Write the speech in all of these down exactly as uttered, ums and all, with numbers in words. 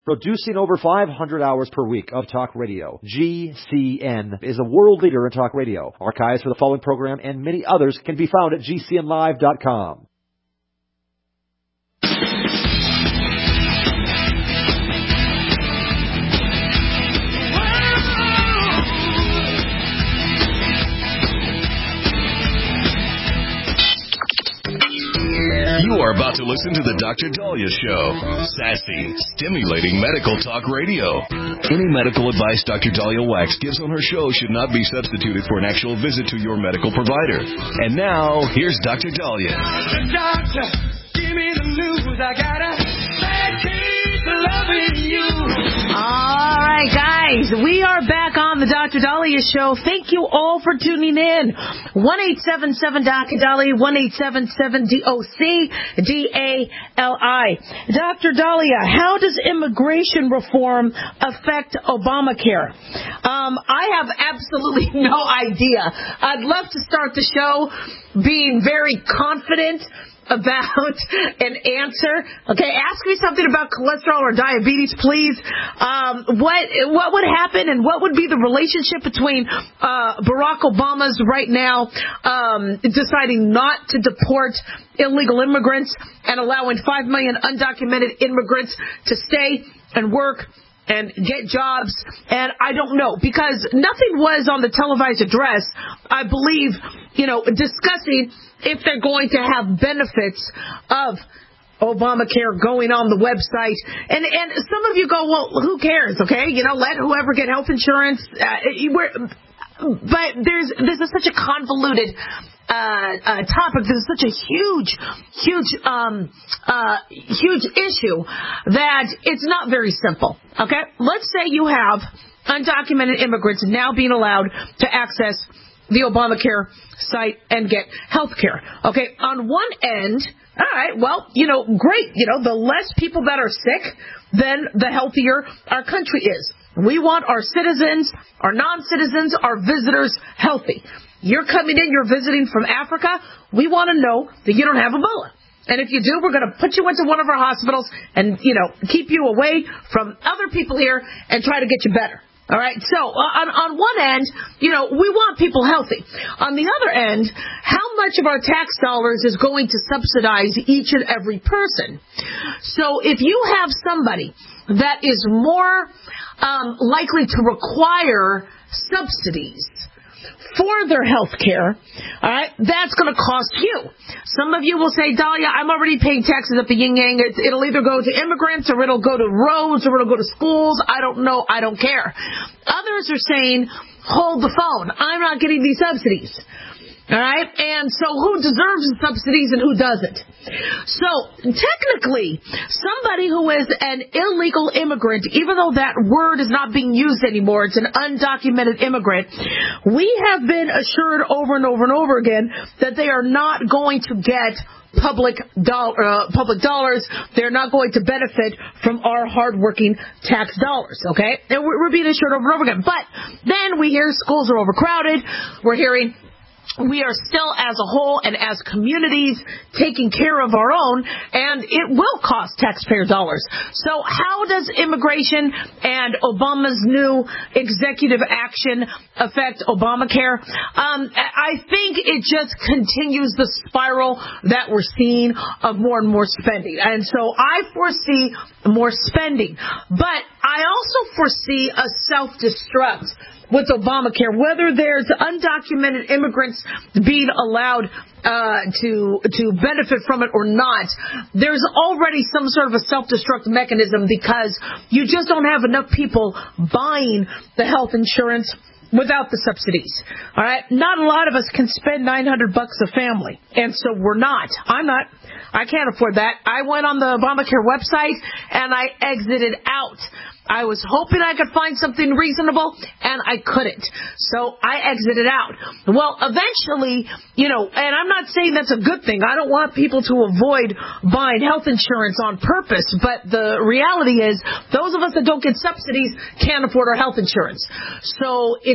Producing over five hundred hours per week of talk radio, G C N is a world leader in talk radio. Archives for the following program and many others can be found at G C N live dot com. You are about to listen to the Doctor Dahlia Show. Sassy, stimulating medical talk radio. Any medical advice Doctor Dahlia Wax gives on her show should not be substituted for an actual visit to your medical provider. And now, here's Doctor Dahlia. Doctor, give me the news. I got a bad case of loving you. All right, guys, we are back on the Doctor Dahlia Show. Thank you all for tuning in. one eight seven seven Doctor Dahlia, one eight seven seven D O C D A L I. Doctor Dahlia, how does immigration reform affect Obamacare? Um, I have absolutely no idea. I'd love to start the show being very confident about an answer. Okay, ask me something about cholesterol or diabetes, please. Um, what what would happen and what would be the relationship between uh, Barack Obama's right now um, deciding not to deport illegal immigrants and allowing five million undocumented immigrants to stay and work and get jobs? And I don't know, because nothing was on the televised address, I believe, you know, discussing if they're going to have benefits of Obamacare going on the website. And and some of you go, well, who cares, okay? You know, let whoever get health insurance. Uh, we're, but there's this is such a convoluted uh, uh, topic. This is such a huge, huge, um, uh, huge issue that it's not very simple, okay? Let's say you have undocumented immigrants now being allowed to access the Obamacare site and get health care. Okay, on one end, all right, well, you know, great. You know, the less people that are sick, then the healthier our country is. We want our citizens, our non-citizens, our visitors healthy. You're coming in, you're visiting from Africa. We want to know that you don't have Ebola. And if you do, we're going to put you into one of our hospitals and, you know, keep you away from other people here and try to get you better. All right, so on, on one end, you know, we want people healthy. On the other end, how much of our tax dollars is going to subsidize each and every person? So if you have somebody that is more um, likely to require subsidies for their health care, all right, that's going to cost you. Some of you will say, Dahlia, I'm already paying taxes at the yin yang. It, it'll either go to immigrants or it'll go to roads or it'll go to schools. I don't know. I don't care. Others are saying, hold the phone. I'm not getting these subsidies. All right? And so who deserves the subsidies and who doesn't? So technically, somebody who is an illegal immigrant, even though that word is not being used anymore, it's an undocumented immigrant, we have been assured over and over and over again that they are not going to get public dollar, uh, public dollars. They're not going to benefit from our hardworking tax dollars, okay? And we're, we're being assured over and over again. But then we hear schools are overcrowded. We're hearing we are still, as a whole and as communities, taking care of our own, and it will cost taxpayer dollars. So how does immigration and Obama's new executive action affect Obamacare? Um, I think it just continues the spiral that we're seeing of more and more spending. And so I foresee more spending. But I also foresee a self-destruct with Obamacare, whether there's undocumented immigrants being allowed uh, to to benefit from it or not. There's already some sort of a self-destruct mechanism because you just don't have enough people buying the health insurance without the subsidies. All right, not a lot of us can spend nine hundred bucks a family, and so we're not. I'm not. I can't afford that. I went on the Obamacare website and I exited out. I was hoping I could find something reasonable, and I couldn't. So I exited out. Well, eventually, you know, and I'm not saying that's a good thing. I don't want people to avoid buying health insurance on purpose. But the reality is those of us that don't get subsidies can't afford our health insurance. So it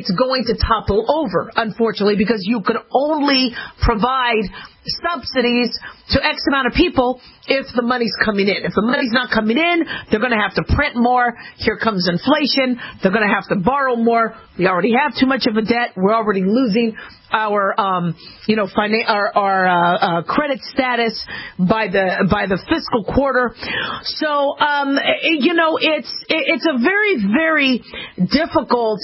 it's going to topple over, unfortunately, because you could only provide subsidies to X amount of people if the money's coming in. If the money's not coming in, they're going to have to print more. Here comes inflation. They're going to have to borrow more. We already have too much of a debt. We're already losing our, um, you know, finan- our, our uh, uh, credit status by the by the fiscal quarter. So, um, you know, it's it's a very very difficult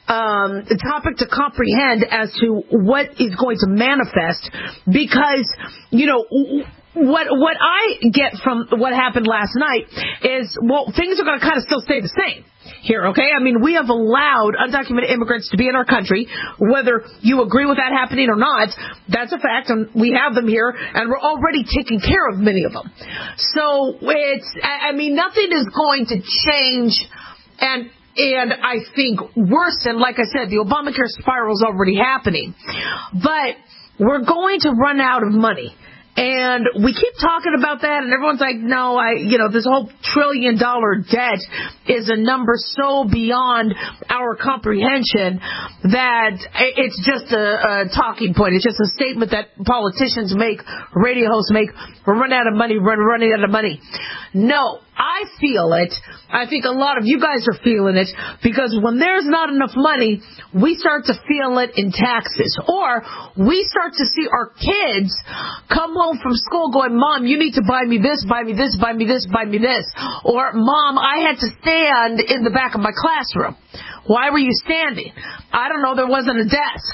Um, topic to comprehend as to what is going to manifest, because, you know, what what I get from what happened last night is, well, things are going to kind of still stay the same here, okay? I mean, we have allowed undocumented immigrants to be in our country, whether you agree with that happening or not. That's a fact, and we have them here, and we're already taking care of many of them. So it's, I mean, nothing is going to change, and And I think worse, and like I said, the Obamacare spiral is already happening. But we're going to run out of money. And we keep talking about that, and everyone's like, no, I, you know, this whole trillion dollar debt is a number so beyond our comprehension that it's just a, a talking point. It's just a statement that politicians make, radio hosts make. We're running out of money, we're running out of money. No, I feel it. I think a lot of you guys are feeling it, because when there's not enough money, we start to feel it in taxes. Or we start to see our kids come home from school going, Mom, you need to buy me this, buy me this, buy me this, buy me this. Or, Mom, I had to stand in the back of my classroom. Why were you standing? I don't know, there wasn't a desk.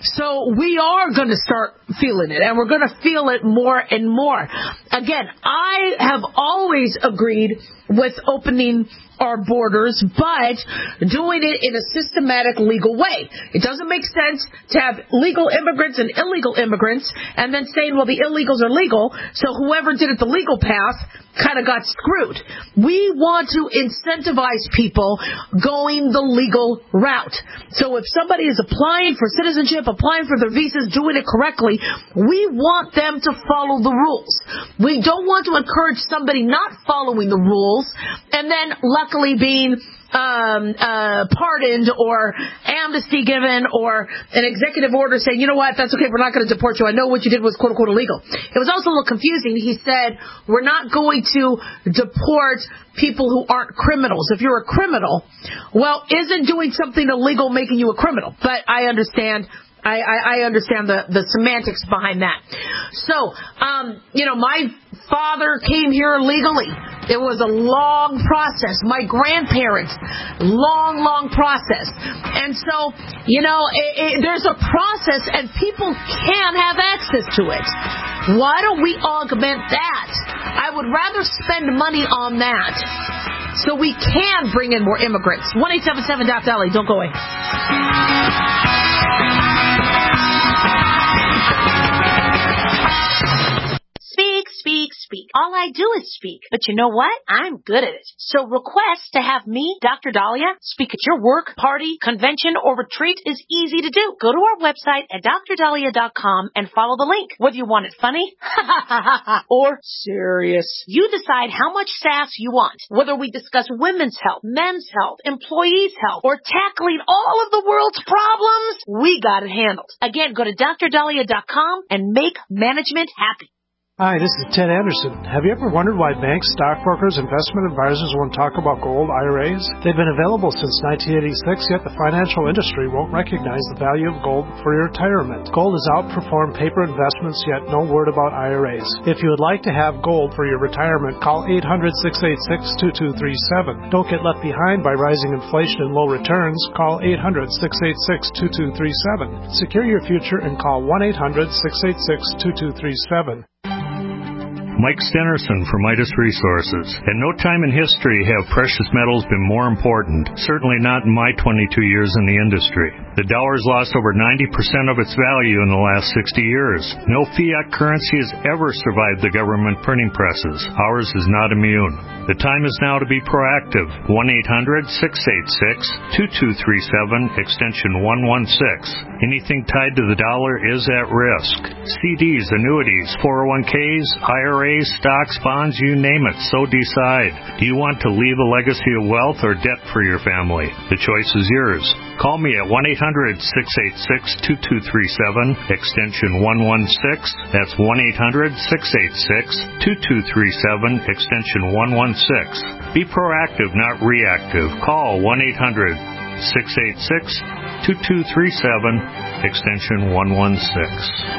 So we are going to start feeling it, and we're going to feel it more and more. Again, I have always agreed with opening our borders, but doing it in a systematic, legal way. It doesn't make sense to have legal immigrants and illegal immigrants and then saying, well, the illegals are legal, so whoever did it the legal path kind of got screwed. We want to incentivize people going the legal route. So if somebody is applying for citizenship, applying for their visas, doing it correctly, we want them to follow the rules. We don't want to encourage somebody not following the rules and then luckily being um, uh, pardoned or amnesty given or an executive order saying, you know what, that's okay, we're not going to deport you. I know what you did was quote-unquote illegal. It was also a little confusing. He said, we're not going to deport people who aren't criminals. If you're a criminal, well, isn't doing something illegal making you a criminal? But I understand. I, I, I understand the, the semantics behind that. So, um, you know, my father came here legally. It was a long process. My grandparents, long, long process. And so, you know, it, it, there's a process and people can have access to it. Why don't we augment that? I would rather spend money on that so we can bring in more immigrants. one eight seven seven Doc Dolly. Don't go away. Speak, speak, speak. All I do is speak. But you know what? I'm good at it. So request to have me, Doctor Dahlia, speak at your work, party, convention, or retreat is easy to do. Go to our website at D R dahlia dot com and follow the link. Whether you want it funny or serious, you decide how much sass you want. Whether we discuss women's health, men's health, employees' health, or tackling all of the world's problems, we got it handled. Again, go to D R dahlia dot com and make management happy. Hi, this is Ted Anderson. Have you ever wondered why banks, stockbrokers, investment advisors won't talk about gold I R As? They've been available since nineteen eighty-six, yet the financial industry won't recognize the value of gold for your retirement. Gold has outperformed paper investments, yet no word about I R As. If you would like to have gold for your retirement, call eight hundred, six eight six, two two three seven. Don't get left behind by rising inflation and low returns. Call eight hundred, six eight six, two two three seven. Secure your future and call one eight hundred, six eight six, two two three seven. Mike Stenerson from Midas Resources. At no time in history have precious metals been more important, certainly not in my twenty-two years in the industry. The dollar's lost over ninety percent of its value in the last sixty years. No fiat currency has ever survived the government printing presses. Ours is not immune. The time is now to be proactive. one eight hundred, six eight six, two two three seven, extension one one six. Anything tied to the dollar is at risk. C Ds, annuities, four oh one Ks, I R As, stocks, bonds, you name it, so decide. Do you want to leave a legacy of wealth or debt for your family? The choice is yours. Call me at one eight hundred hundred, six eight six, two two three seven, extension one one six. That's one eight hundred, six eight six, two two three seven, extension one one six. Be proactive, not reactive. Call one eight hundred, six eight six, two two three seven, extension one one six.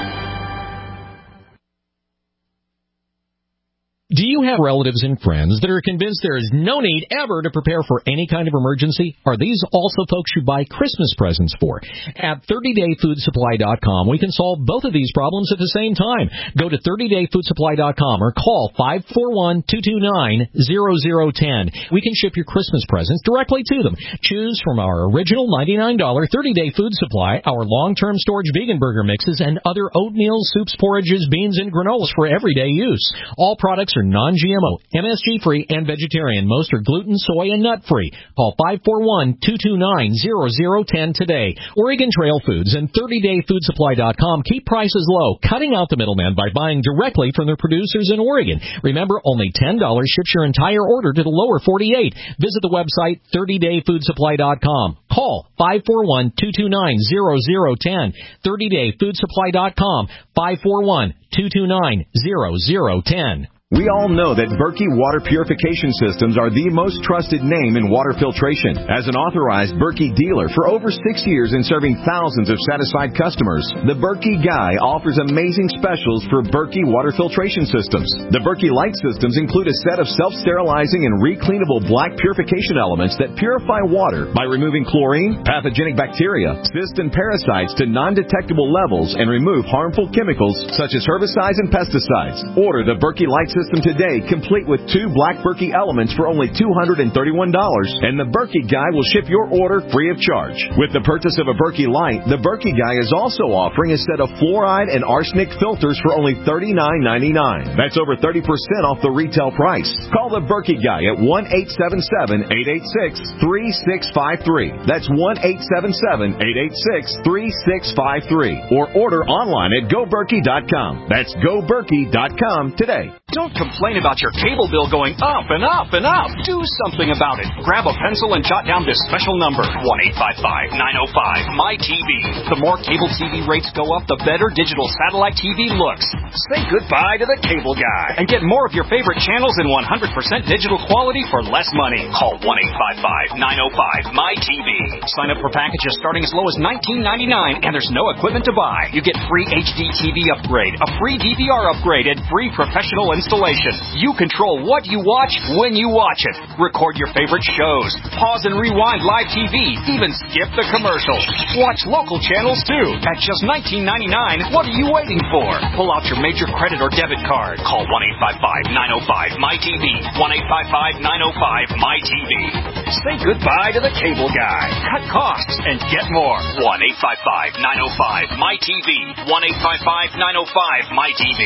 Do you have relatives and friends that are convinced there is no need ever to prepare for any kind of emergency? Are these also folks you buy Christmas presents for? At thirty day food supply dot com, we can solve both of these problems at the same time. Go to thirty day food supply dot com or call five four one, two two nine, zero zero one zero. We can ship your Christmas presents directly to them. Choose from our original ninety-nine dollars thirty day food supply, our long-term storage vegan burger mixes, and other oatmeal, soups, porridges, beans, and granolas for everyday use. All products are non-G M O, M S G-free, and vegetarian. Most are gluten, soy, and nut-free. Call five four one, two two nine, zero zero one zero today. Oregon Trail Foods and thirty day food supply dot com keep prices low, cutting out the middleman by buying directly from their producers in Oregon. Remember, only ten dollars ships your entire order to the lower forty-eight. Visit the website thirty day food supply dot com. Call five four one, two two nine, zero zero one zero. thirty day food supply dot com, five four one, two two nine, zero zero one zero. We all know that Berkey Water Purification Systems are the most trusted name in water filtration. As an authorized Berkey dealer for over six years and serving thousands of satisfied customers, the Berkey Guy offers amazing specials for Berkey Water Filtration Systems. The Berkey Light Systems include a set of self-sterilizing and recleanable black purification elements that purify water by removing chlorine, pathogenic bacteria, cysts, and parasites to non-detectable levels and remove harmful chemicals such as herbicides and pesticides. Order the Berkey Light System today, complete with two black Berkey elements for only two hundred thirty-one dollars, and the Berkey Guy will ship your order free of charge. With the purchase of a Berkey Light, the Berkey Guy is also offering a set of fluoride and arsenic filters for only thirty-nine ninety-nine. That's over thirty percent off the retail price. Call the Berkey Guy at one eight seven seven, eight eight six, three six five three. That's one eight seven seven, eight eight six, three six five three. Or order online at go berkey dot com. That's go berkey dot com today. Don't complain about your cable bill going up and up and up. Do something about it. Grab a pencil and jot down this special number, one eight five five, nine oh five, M Y T V. The more cable T V rates go up, the better digital satellite T V looks. Say goodbye to the cable guy and get more of your favorite channels in one hundred percent digital quality for less money. Call one eight five five, nine oh five, M Y T V. Sign up for packages starting as low as nineteen ninety-nine, and there's no equipment to buy. You get free H D T V upgrade, a free D V R upgrade, and free professional installation. You control what you watch when you watch it. Record your favorite shows. Pause and rewind live T V. Even skip the commercials. Watch local channels too. At just nineteen ninety-nine, what are you waiting for? Pull out your major credit or debit card. Call one eight five five, nine oh five, M Y T V. one eight five five, nine oh five, M Y T V. Say goodbye to the cable guy. Cut costs and get more. one eight five five, nine oh five, M Y T V. one eight five five, nine oh five, M Y T V.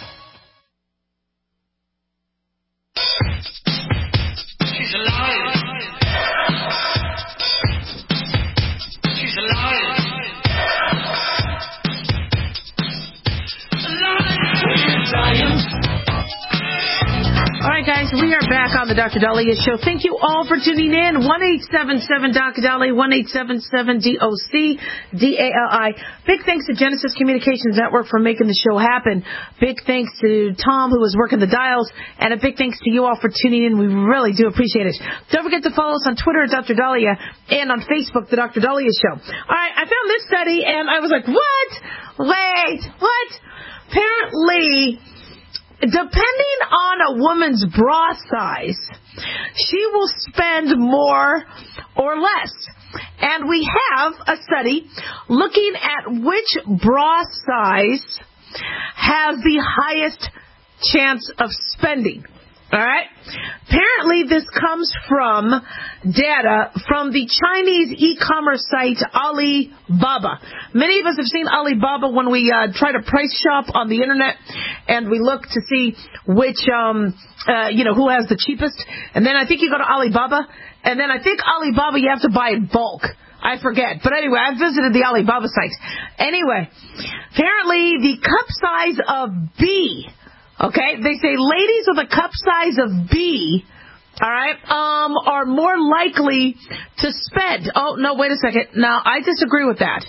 She's alive. She's alive. Alive. All right, guys, we are back on the Doctor Dahlia Show. Thank you all for tuning in. one eight seven seven, D O C Dahlia, one eight seven seven, D O C D A L I. Big thanks to Genesis Communications Network for making the show happen. Big thanks to Tom, who was working the dials. And a big thanks to you all for tuning in. We really do appreciate it. Don't forget to follow us on Twitter at Doctor Dahlia and on Facebook, The Doctor Dahlia Show. All right, I found this study, and I was like, what? Wait, what? Apparently, depending on a woman's bra size, she will spend more or less. And we have a study looking at which bra size has the highest chance of spending. All right? Apparently, this comes from data from the Chinese e-commerce site Alibaba. Many of us have seen Alibaba when we uh, try to price shop on the internet, and we look to see which, um, uh, you know, who has the cheapest. And then I think you go to Alibaba, and then I think Alibaba you have to buy in bulk. I forget. But anyway, I visited the Alibaba site. Anyway, apparently the cup size of B. Okay, they say ladies with a cup size of B all right, um, are more likely to spend. Oh, no, wait a second. No, I disagree with that.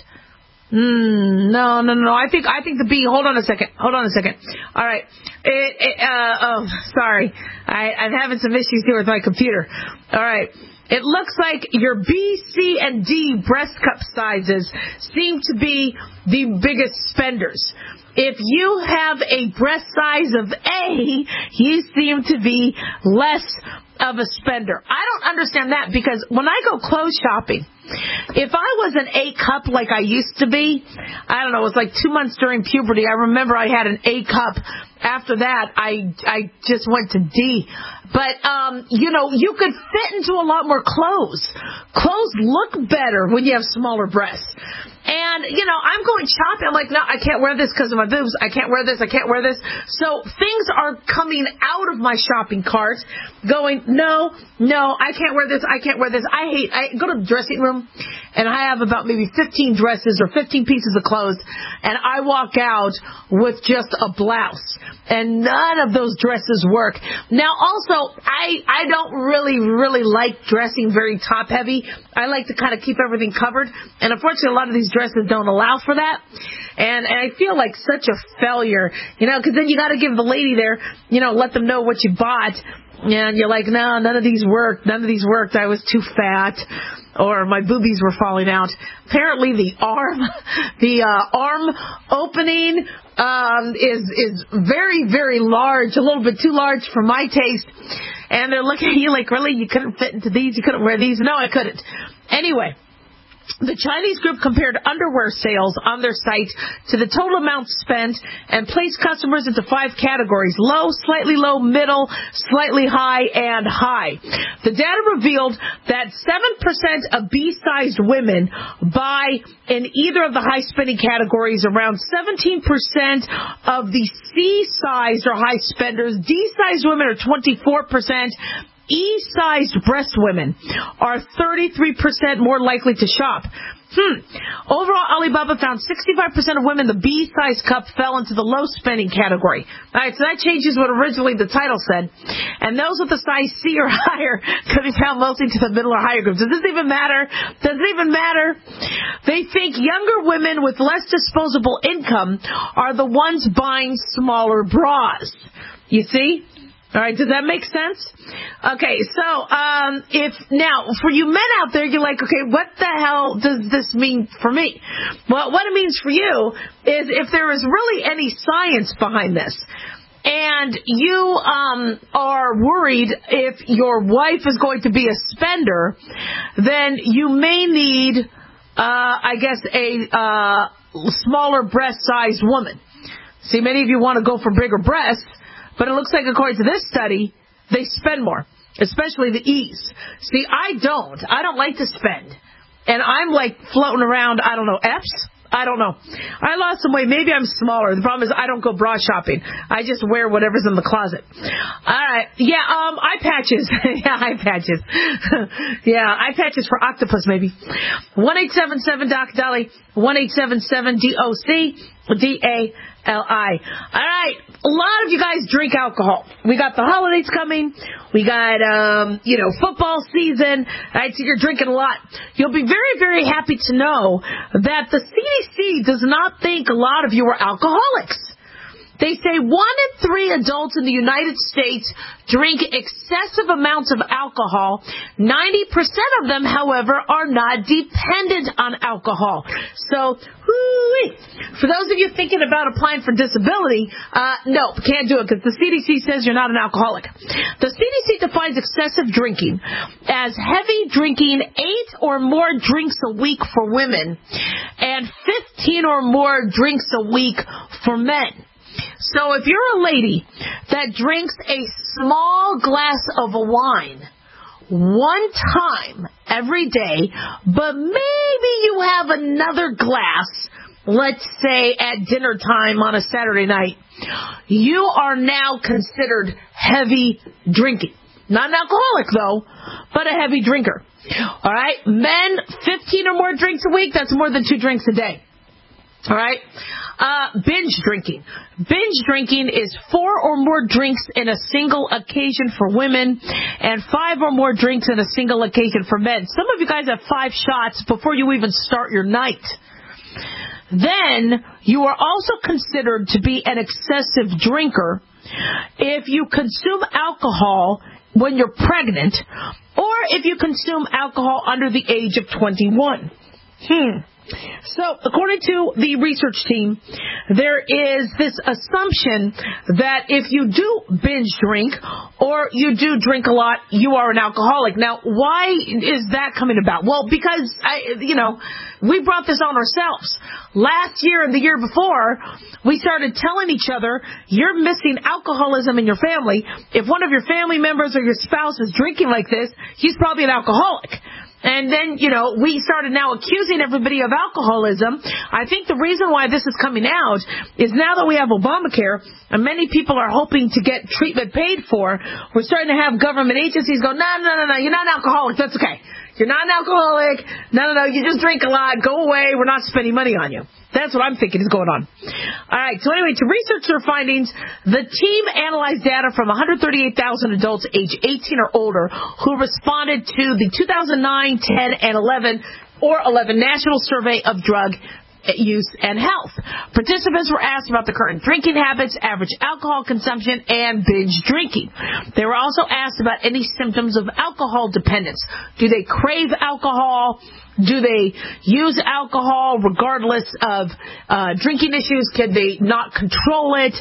Mm, no, no, no. I think I think the B. Hold on a second. Hold on a second. All right. It, it, uh, oh, sorry. I, I'm having some issues here with my computer. All right. It looks like your B, C, and D breast cup sizes seem to be the biggest spenders. If you have a breast size of A, you seem to be less of a spender. I don't understand that because when I go clothes shopping, if I was an A cup like I used to be, I don't know, it was like two months during puberty. I remember I had an A cup. After that, I I just went to D. But, um, you know, you could fit into a lot more clothes. Clothes look better when you have smaller breasts. And, you know, I'm going shopping. I'm like, no, I can't wear this because of my boobs. I can't wear this. I can't wear this. So things are coming out of my shopping cart going, no, no, I can't wear this. I can't wear this. I hate, I go to the dressing room and I have about maybe fifteen dresses or fifteen pieces of clothes. And I walk out with just a blouse. And none of those dresses work. Now, also, I, I don't really, really like dressing very top heavy. I like to kind of keep everything covered. And unfortunately, a lot of these dresses don't allow for that. And, and I feel like such a failure, you know, because then you got to give the lady there, you know, let them know what you bought. And you're like, no, none of these worked. None of these worked. I was too fat. Or my boobies were falling out. Apparently the arm, the uh, arm opening um, is is very, very large, a little bit too large for my taste. And they're looking at you like, really? You couldn't fit into these? You couldn't wear these? No, I couldn't. Anyway. The Chinese group compared underwear sales on their site to the total amount spent and placed customers into five categories: low, slightly low, middle, slightly high, and high. The data revealed that seven percent of B-sized women buy in either of the high-spending categories, around seventeen percent of the C-sized or high spenders. D-sized women are twenty-four percent. E-sized breast women are thirty-three percent more likely to shop. Hmm. Overall, Alibaba found sixty-five percent of women, the B-size cup fell into the low-spending category. All right, so that changes what originally the title said. And those with the size C or higher could be found mostly to the middle or higher groups. Does this even matter? Does it even matter? They think younger women with less disposable income are the ones buying smaller bras. You see? All right, does that make sense? Okay, so um, if now for you men out there, you're like, okay, what the hell does this mean for me? Well, what it means for you is if there is really any science behind this, and you um, are worried if your wife is going to be a spender, then you may need, uh, I guess, a uh, smaller breast-sized woman. See, many of you want to go for bigger breasts. But it looks like, according to this study, they spend more, especially the E's. See, I don't. I don't like to spend. And I'm like floating around, I don't know, F's? I don't know. I lost some weight. Maybe I'm smaller. The problem is I don't go bra shopping. I just wear whatever's in the closet. All right. Yeah, um, eye patches. yeah, eye patches. yeah, eye patches for octopus, maybe. one eight seven seven Doc Dolly. one eight seven seven D O C D A L I. All right. A lot of you guys drink alcohol. We got the holidays coming. We got, um, you know, football season. All right, so you're drinking a lot. You'll be very, very happy to know that the C D C does not think a lot of you are alcoholics. They say one in three adults in the United States drink excessive amounts of alcohol. ninety percent of them, however, are not dependent on alcohol. So, whoo-wee. For those of you thinking about applying for disability, uh, no, can't do it because the C D C says you're not an alcoholic. The C D C defines excessive drinking as heavy drinking eight or more drinks a week for women and fifteen or more drinks a week for men. So if you're a lady that drinks a small glass of wine one time every day, but maybe you have another glass, let's say at dinner time on a Saturday night, you are now considered heavy drinking. Not an alcoholic, though, but a heavy drinker. All right? Men, fifteen or more drinks a week, that's more than two drinks a day. All right? Uh, binge drinking. Binge drinking is four or more drinks in a single occasion for women and five or more drinks in a single occasion for men. Some of you guys have five shots before you even start your night. Then you are also considered to be an excessive drinker if you consume alcohol when you're pregnant or if you consume alcohol under the age of twenty-one. Hmm. So, according to the research team, there is this assumption that if you do binge drink or you do drink a lot, you are an alcoholic. Now, why is that coming about? Well, because, I, you know, we brought this on ourselves. Last year and the year before, we started telling each other, you're missing alcoholism in your family. If one of your family members or your spouse is drinking like this, he's probably an alcoholic. And then, you know, we started now accusing everybody of alcoholism. I think the reason why this is coming out is now that we have Obamacare and many people are hoping to get treatment paid for, we're starting to have government agencies go, no, no, no, no, you're not an alcoholic. That's okay. You're not an alcoholic. No, no, no, you just drink a lot. Go away. We're not spending money on you. That's what I'm thinking is going on. All right, so anyway, to research their findings, the team analyzed data from one hundred thirty-eight thousand adults age eighteen or older who responded to the two thousand nine, ten, and eleven or eleven National Survey of Drug Use and Health. Participants were asked about the current drinking habits, average alcohol consumption, and binge drinking. They were also asked about any symptoms of alcohol dependence. Do they crave alcohol? Do they use alcohol regardless of uh, drinking issues? Can they not control it?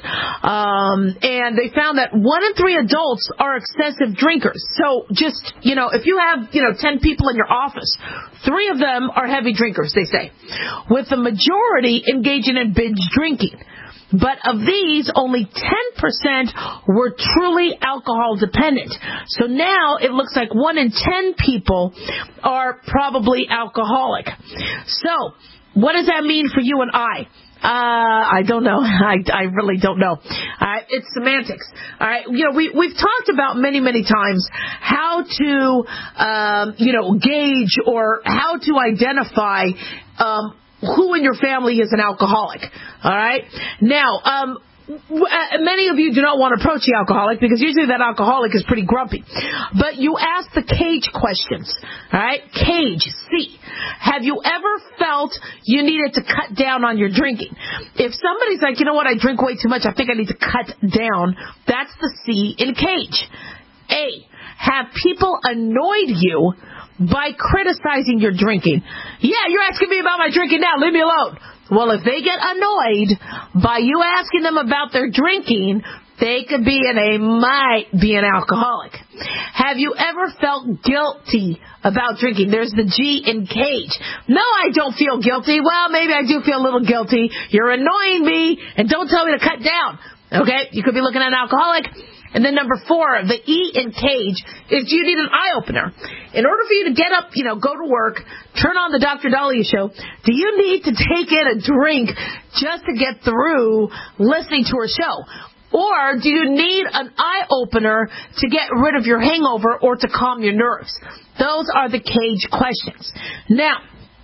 Um, and they found that one in three adults are excessive drinkers. So just, you know, if you have, you know, ten people in your office, three of them are heavy drinkers, they say, with the majority engaging in binge drinking. But of these, only ten percent were truly alcohol dependent. So now it looks like one in ten people are probably alcoholic. So what does that mean for you and I? Uh, I don't know. I, I really don't know. Uh, it's semantics. All right. You know, we, we've talked about many, many times how to, um, you know, gauge or how to identify, um, who in your family is an alcoholic. All right. Now, um, many of you do not want to approach the alcoholic because usually that alcoholic is pretty grumpy. But you ask the CAGE questions. All right. CAGE, C. Have you ever felt you needed to cut down on your drinking? If somebody's like, you know what, I drink way too much, I think I need to cut down, that's the C in CAGE. A. Have people annoyed you by criticizing your drinking? Yeah, you're asking me about my drinking now. Leave me alone. Well, if they get annoyed by you asking them about their drinking, they could be and they might be an alcoholic. Have you ever felt guilty about drinking? There's the G in CAGE. No, I don't feel guilty. Well, maybe I do feel a little guilty. You're annoying me, and don't tell me to cut down. Okay? You could be looking at an alcoholic. And then number four, the E in CAGE, is do you need an eye-opener? In order for you to get up, you know, go to work, turn on the Doctor Dahlia Show, do you need to take in a drink just to get through listening to her show? Or do you need an eye-opener to get rid of your hangover or to calm your nerves? Those are the CAGE questions. Now,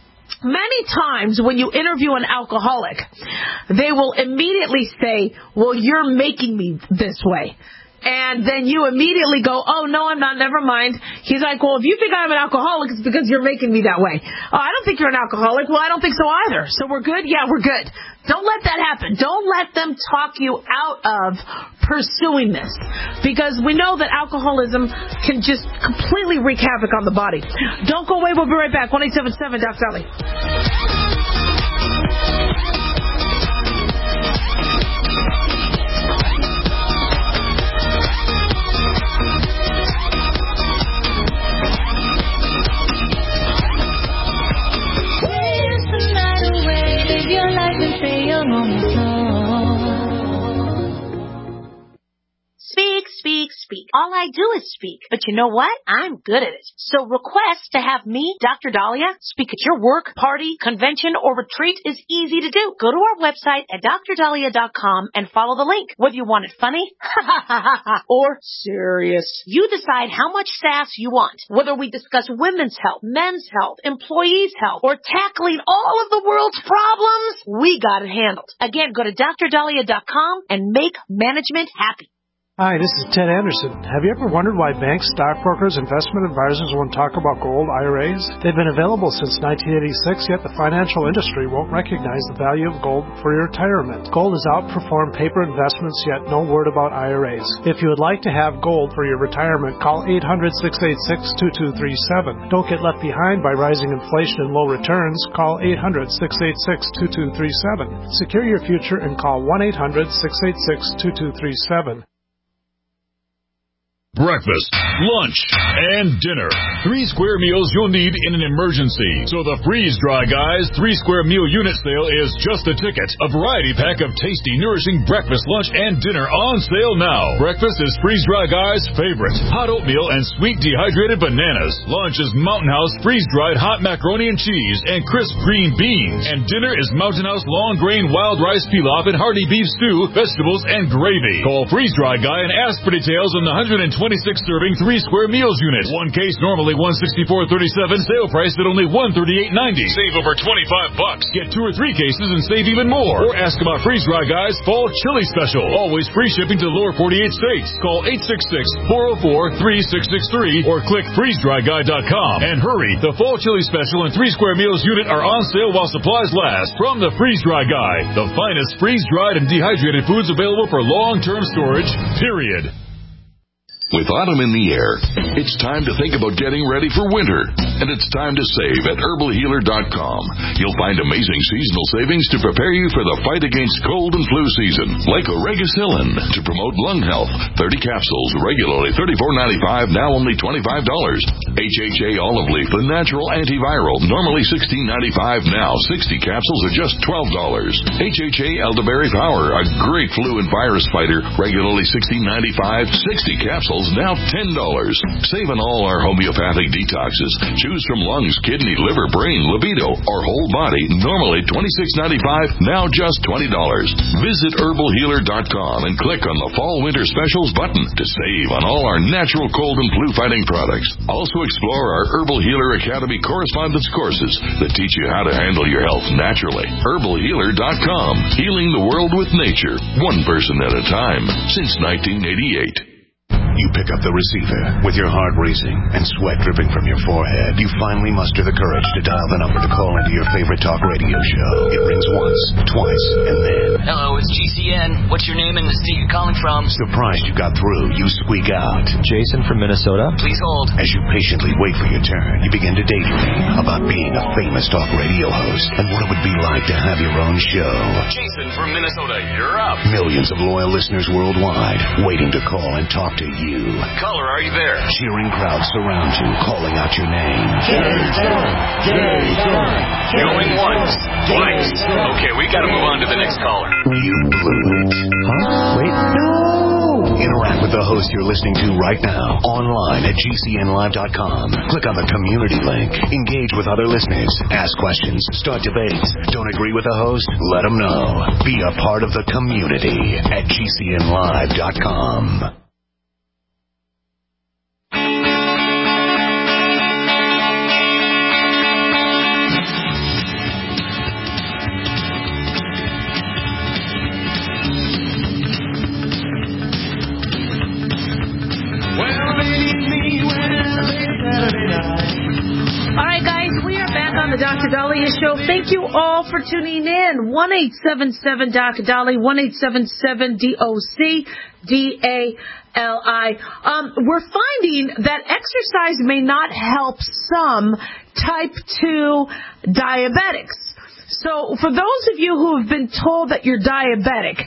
many times when you interview an alcoholic, they will immediately say, well, you're making me this way. And then you immediately go, oh, no, I'm not, never mind. He's like, well, if you think I'm an alcoholic, it's because you're making me that way. Oh, I don't think you're an alcoholic. Well, I don't think so either. So we're good? Yeah, we're good. Don't let that happen. Don't let them talk you out of pursuing this. Because we know that alcoholism can just completely wreak havoc on the body. Don't go away. We'll be right back. one eight seven seven, Doctor Dahlia. Speak, speak, speak. All I do is speak. But you know what? I'm good at it. So request to have me, Doctor Dahlia, speak at your work, party, convention, or retreat is easy to do. Go to our website at dr dahlia dot com and follow the link. Whether you want it funny or serious, you decide how much sass you want. Whether we discuss women's health, men's health, employees' health, or tackling all of the world's problems, we got it handled. Again, go to dr dahlia dot com and make management happy. Hi, this is Ted Anderson. Have you ever wondered why banks, stockbrokers, investment advisors won't talk about gold I R As? They've been available since nineteen eighty-six, yet the financial industry won't recognize the value of gold for your retirement. Gold has outperformed paper investments, yet no word about I R As. If you would like to have gold for your retirement, call eight hundred, six eight six, two two three seven. Don't get left behind by rising inflation and low returns. Call eight hundred, six eight six, two two three seven. Secure your future and call one eight hundred, six eight six, two two three seven. Breakfast, lunch, and dinner. Three square meals you'll need in an emergency. So the Freeze Dry Guys three square meal unit sale is just a ticket. A variety pack of tasty, nourishing breakfast, lunch, and dinner on sale now. Breakfast is Freeze Dry Guys' favorite. Hot oatmeal and sweet dehydrated bananas. Lunch is Mountain House freeze-dried hot macaroni and cheese and crisp green beans. And dinner is Mountain House long grain wild rice pilaf and hearty beef stew, vegetables, and gravy. Call Freeze Dry Guy and ask for details on the one hundred twenty-six serving three square meals unit. One case normally one sixty-four thirty-seven, sale price at only one thirty-eight ninety. Save over twenty-five bucks. Get two or three cases and save even more. Or ask about Freeze Dry Guys Fall Chili Special. Always free shipping to the lower forty-eight states. Call eight six six, four oh four, three six six three or click freeze dry guy dot com. And hurry, the Fall Chili Special and three square meals unit are on sale while supplies last. From the Freeze Dry Guy, the finest freeze-dried and dehydrated foods available for long-term storage, period. With autumn in the air, it's time to think about getting ready for winter. And it's time to save at herbal healer dot com. You'll find amazing seasonal savings to prepare you for the fight against cold and flu season. Like Oregacillin to promote lung health. thirty capsules, regularly thirty-four ninety-five, now only twenty-five dollars. H H A olive leaf, the natural antiviral, normally sixteen ninety-five, now sixty capsules are just twelve dollars. H H A elderberry power, a great flu and virus fighter, regularly sixteen ninety-five, sixty capsules now ten dollars. Save on all our homeopathic detoxes. Choose from lungs, kidney, liver, brain, libido, or whole body, normally twenty-six ninety-five, now just twenty dollars. Visit herbal healer dot com and click on the Fall Winter Specials button to save on all our natural cold and flu fighting products. Also explore our Herbal Healer Academy correspondence courses that teach you how to handle your health naturally. herbal healer dot com. Healing the world with nature, one person at a time, since nineteen eighty-eight. You pick up the receiver with your heart racing and sweat dripping from your forehead. You finally muster the courage to dial the number to call into your favorite talk radio show. It rings once, twice, and then... Hello, it's G C N. What's your name and the state you're calling from? Surprised you got through, you squeak out. Jason from Minnesota. Please hold. As you patiently wait for your turn, you begin to daydream about being a famous talk radio host and what it would be like to have your own show. Jason from Minnesota, you're up. Millions of loyal listeners worldwide waiting to call and talk to you. Caller, are you there? Cheering crowds surround you, calling out your name. Jason! Jason! Going once, twice. Okay, we gotta move on to the next caller. You blew it. Huh? Wait. No! Interact with the host you're listening to right now, online at G C N live dot com. Click on the community link. Engage with other listeners. Ask questions. Start debates. Don't agree with the host? Let them know. Be a part of the community at G C N live dot com. All right, guys, we are back on the Doctor Dahlia Show. Thank you all for tuning in. one eight seven seven Doctor Dahlia, one eight seven seven D O C D A L I. Um, we're finding that exercise may not help some type two diabetics. So for those of you who have been told that you're diabetic,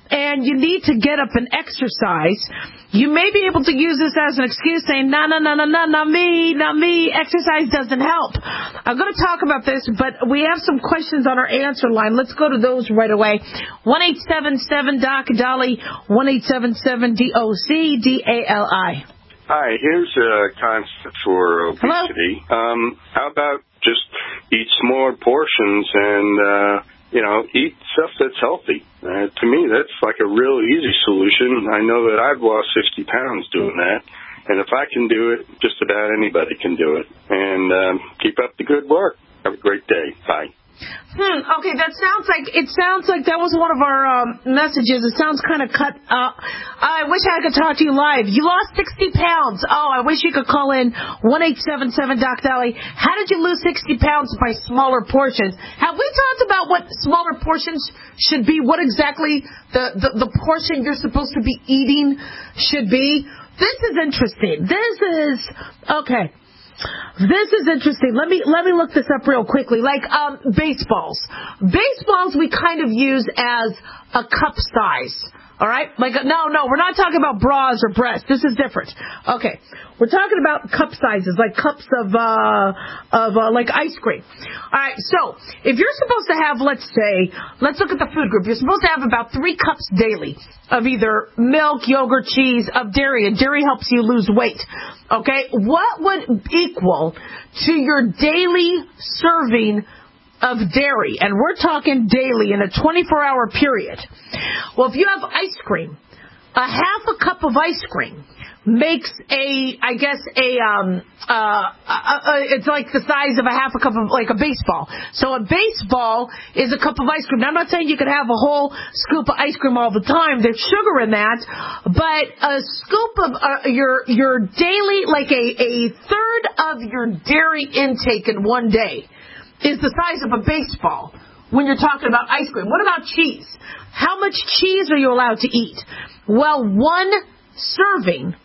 and you need to get up and exercise, you may be able to use this as an excuse saying, no, no, no, no, no, not me, not me. Exercise doesn't help. I'm going to talk about this, but we have some questions on our answer line. Let's go to those right away. one eight seven seven D O C, Dolly, one eight seven seven D O C, D A L I. Hi, here's a concept for obesity. Um, how about just eat smaller portions and, uh, you know, eat stuff that's healthy? Uh, to me, that's like a real easy solution. I know that I've lost sixty pounds doing that. And if I can do it, just about anybody can do it. And um, keep up the good work. Have a great day. Bye. Hmm. Okay, that sounds like it sounds like that was one of our um, messages. It sounds kind of cut. Uh, I wish I could talk to you live. You lost sixty pounds. Oh, I wish you could call in one eight seven seven Doc Dolly. How did you lose sixty pounds by smaller portions? Have we talked about what smaller portions should be? What exactly the the, the portion you're supposed to be eating should be? This is interesting. This is okay. This is interesting. Let me let me look this up real quickly. Like um, baseballs. Baseballs we kind of use as a cup size. All right? Like no, no, we're not talking about bras or breasts. This is different. Okay. We're talking about cup sizes, like cups of uh of uh, like ice cream. All right. So, if you're supposed to have, let's say, let's look at the food group. You're supposed to have about three cups daily of either milk, yogurt, cheese, of dairy, and dairy helps you lose weight. Okay? What would equal to your daily serving of dairy? And we're talking daily in a twenty-four hour period. Well, if you have ice cream, a half a cup of ice cream makes a, I guess, a, um, uh, uh, uh, it's like the size of a half a cup of, like a baseball. So a baseball is a cup of ice cream. Now, I'm not saying you can have a whole scoop of ice cream all the time. There's sugar in that. But a scoop of uh, your, your daily, like a, a third of your dairy intake in one day is the size of a baseball when you're talking about ice cream. What about cheese? How much cheese are you allowed to eat? Well, one serving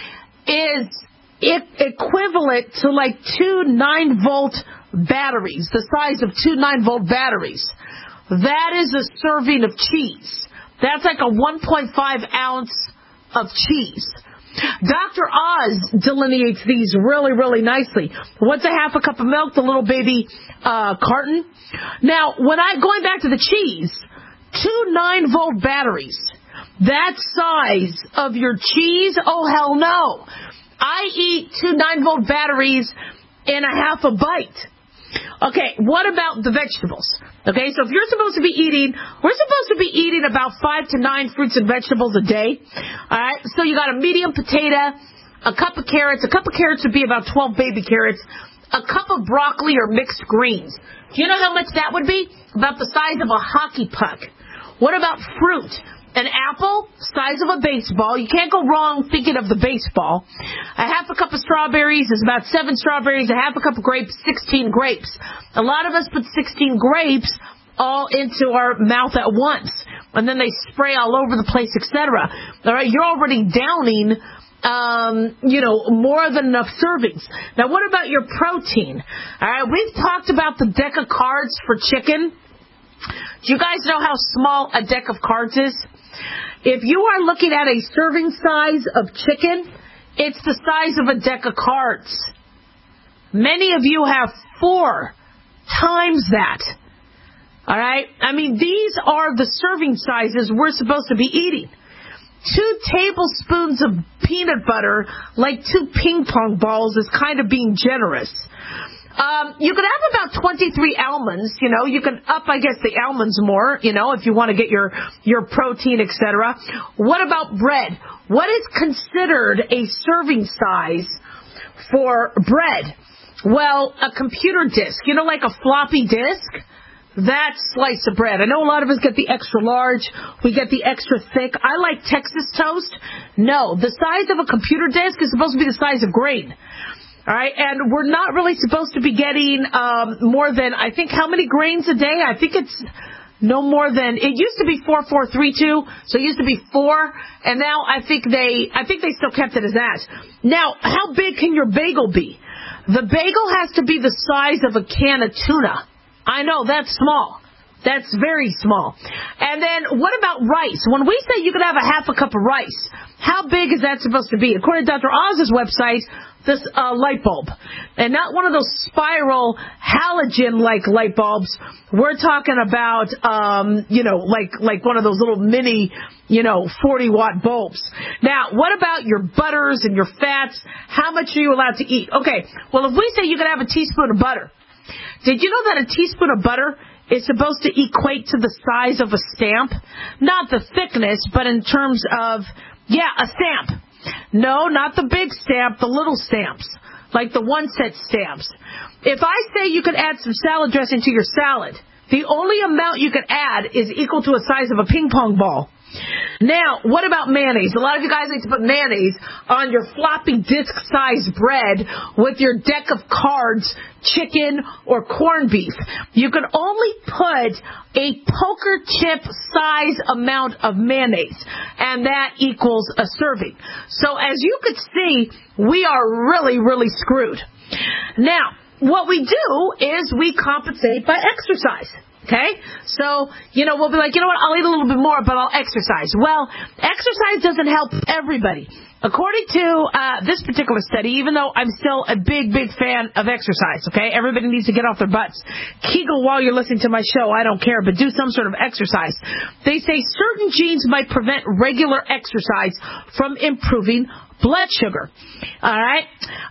is equivalent to like two nine volt batteries, the size of two nine volt batteries. That is a serving of cheese. That's like a one point five ounce of cheese. Doctor Oz delineates these really, really nicely. What's a half a cup of milk? The little baby uh, carton. Now, when I going back to the cheese, two nine volt batteries. That size of your cheese? Oh, hell no. I eat two nine volt batteries in a half a bite. Okay, what about the vegetables? Okay, so if you're supposed to be eating, we're supposed to be eating about five to nine fruits and vegetables a day. All right, so you got a medium potato, a cup of carrots. A cup of carrots would be about twelve baby carrots. A cup of broccoli or mixed greens. Do you know how much that would be? About the size of a hockey puck. What about fruit? An apple, size of a baseball. You can't go wrong thinking of the baseball. A half a cup of strawberries is about seven strawberries. A half a cup of grapes, sixteen grapes. A lot of us put sixteen grapes all into our mouth at once. And then they spray all over the place, et cetera. All right, you're already downing, um, you know, more than enough servings. Now, what about your protein? All right, we've talked about the deck of cards for chicken. Do you guys know how small a deck of cards is? If you are looking at a serving size of chicken, it's the size of a deck of cards. Many of you have four times that. All right? I mean, these are the serving sizes we're supposed to be eating. Two tablespoons of peanut butter, like two ping pong balls, is kind of being generous. Um, you could have about twenty-three almonds, you know, you can up, I guess, the almonds more, you know, if you want to get your, your protein, et cetera. What about bread? What is considered a serving size for bread? Well, a computer disk, you know, like a floppy disk, that slice of bread. I know a lot of us get the extra large, we get the extra thick. I like Texas toast. No, the size of a computer disk is supposed to be the size of grain. All right, and we're not really supposed to be getting um, more than, I think, how many grains a day? I think it's no more than, it used to be four, four, three, two, so it used to be four, and now I think they, I think they still kept it as that. Now, how big can your bagel be? The bagel has to be the size of a can of tuna. I know, that's small. That's very small. And then what about rice? When we say you could have a half a cup of rice, how big is that supposed to be? According to Doctor Oz's website, this uh, light bulb, and not one of those spiral halogen-like light bulbs. We're talking about, um, you know, like like one of those little mini, you know, forty watt bulbs. Now, what about your butters and your fats? How much are you allowed to eat? Okay, well, if we say you can have a teaspoon of butter, did you know that a teaspoon of butter is supposed to equate to the size of a stamp? Not the thickness, but in terms of, yeah, a stamp. No, not the big stamp, the little stamps, like the one-cent stamps. If I say you could add some salad dressing to your salad, the only amount you could add is equal to a size of a ping pong ball. Now, what about mayonnaise? A lot of you guys like to put mayonnaise on your floppy disc-sized bread with your deck of cards, chicken, or corned beef. You can only put a poker chip size amount of mayonnaise, and that equals a serving. So as you could see, we are really, really screwed. Now, what we do is we compensate by exercise. Okay? So, you know, we'll be like, you know what, I'll eat a little bit more, but I'll exercise. Well, exercise doesn't help everybody. According to uh, this particular study, even though I'm still a big, big fan of exercise, okay? Everybody needs to get off their butts. Kegel while you're listening to my show, I don't care, but do some sort of exercise. They say certain genes might prevent regular exercise from improving blood sugar. All right.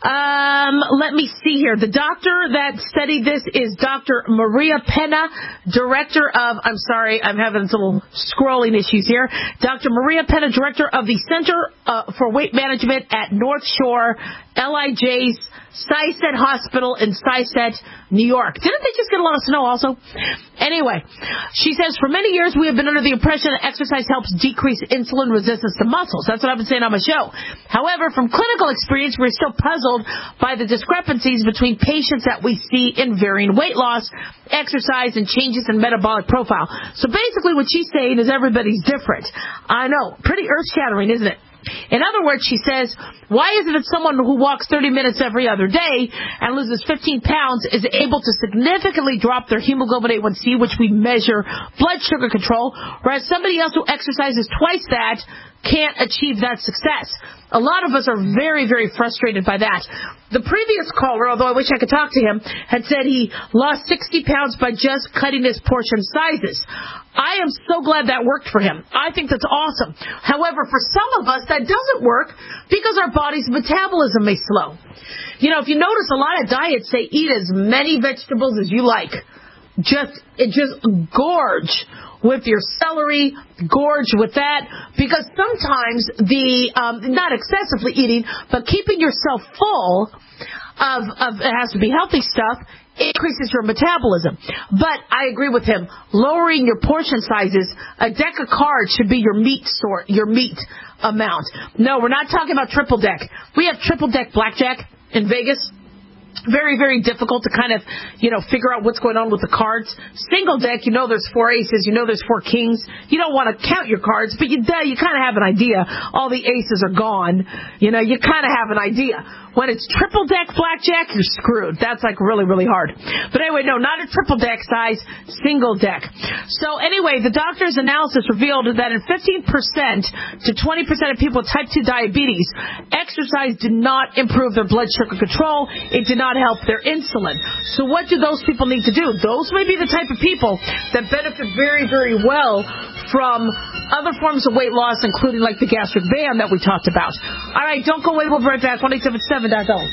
Um, let me see here. The doctor that studied this is Doctor Maria Pena, director of, I'm sorry, I'm having some little scrolling issues here. Doctor Maria Pena, director of the Center uh, for Weight Management at North Shore L I J's Syset Hospital in Syset, New York. Didn't they just get a lot of snow also? Anyway, she says, for many years we have been under the impression that exercise helps decrease insulin resistance to muscles. That's what I've been saying on my show. However, from clinical experience, we're still puzzled by the discrepancies between patients that we see in varying weight loss, exercise, and changes in metabolic profile. So basically what she's saying is everybody's different. I know. Pretty earth-shattering, isn't it? In other words, she says, why is it that someone who walks thirty minutes every other day and loses fifteen pounds is able to significantly drop their hemoglobin A one C, which we measure blood sugar control, whereas somebody else who exercises twice that can't achieve that success? A lot of us are very, very frustrated by that. The previous caller, although I wish I could talk to him, had said he lost sixty pounds by just cutting his portion sizes. I am so glad that worked for him. I think that's awesome. However, for some of us, that doesn't work because our body's metabolism may slow. You know, if you notice, a lot of diets say eat as many vegetables as you like. Just, it just gorge with your celery, gorge with that, because sometimes the, um, not excessively eating, but keeping yourself full of, of, it has to be healthy stuff, increases your metabolism. But I agree with him. Lowering your portion sizes, a deck of cards should be your meat sort, your meat amount. No, we're not talking about triple deck. We have triple deck blackjack in Vegas. Very, very difficult to kind of, you know, figure out what's going on with the cards. Single deck, you know there's four aces, you know there's four kings. You don't want to count your cards, but you, you kind of have an idea. All the aces are gone. You know, you kind of have an idea. When it's triple deck blackjack, you're screwed. That's like really, really hard. But anyway, no, not a triple deck size, single deck. So anyway, the doctor's analysis revealed that in fifteen percent to twenty percent of people with type two diabetes, exercise did not improve their blood sugar control. It did not help their insulin. So what do those people need to do? Those may be the type of people that benefit very, very well from other forms of weight loss, including like the gastric band that we talked about. All right, don't go away. We'll be right back. one eight seven seven dot com.